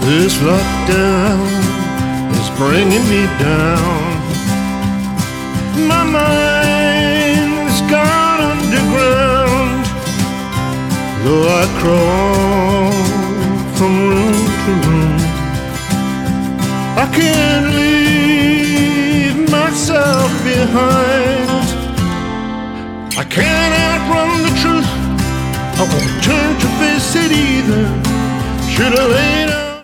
This lockdown is bringing me down. My mind's gone underground. Though I crawl from room to room, I can't leave myself behind. I can't outrun the truth. I won't turn to face it either. Should've laid out